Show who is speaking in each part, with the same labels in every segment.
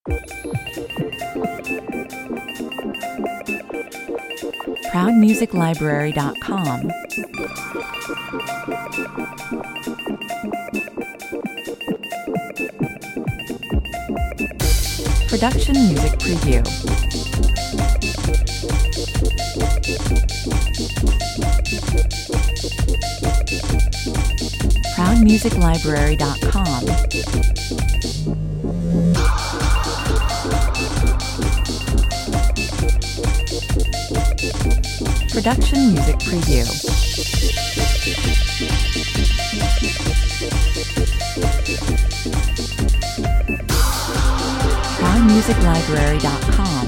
Speaker 1: ProudMusicLibrary.com. Production Music Preview. ProudMusicLibrary.com. Production Music Preview. ProudMusicLibrary.com.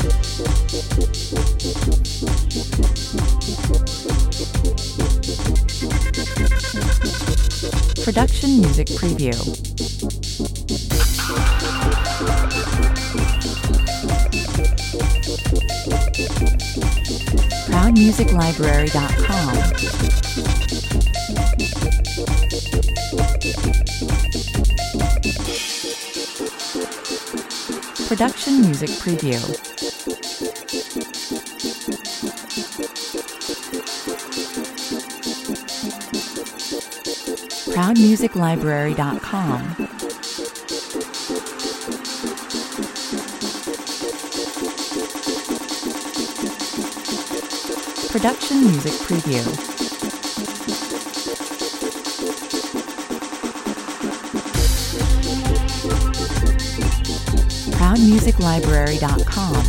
Speaker 1: Production Music Preview. ProudMusicLibrary.com. Production Music Preview. ProudMusicLibrary.com. Production Music Preview. ProudMusicLibrary.com.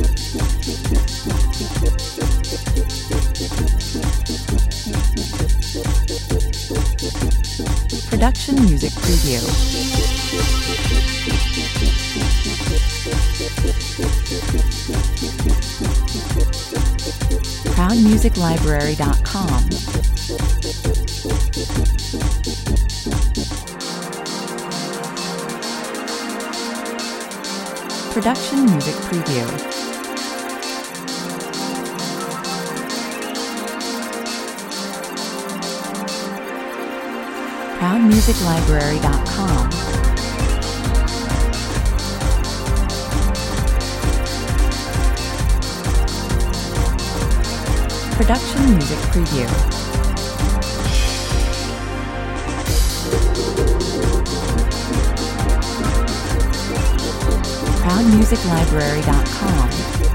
Speaker 1: Production Music Preview. ProudMusicLibrary.com. Production Music Preview. ProudMusicLibrary.com. Production Music Preview. ProudMusicLibrary.com.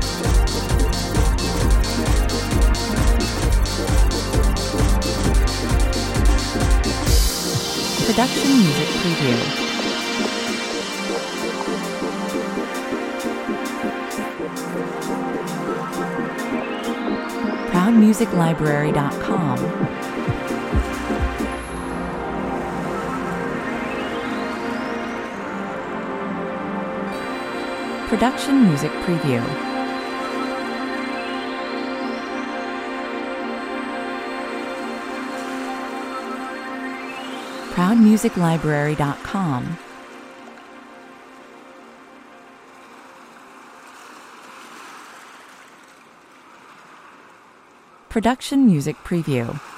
Speaker 1: Production Music Preview. ProudMusicLibrary.com. Production Music Preview. ProudMusicLibrary.com. Production Music Preview.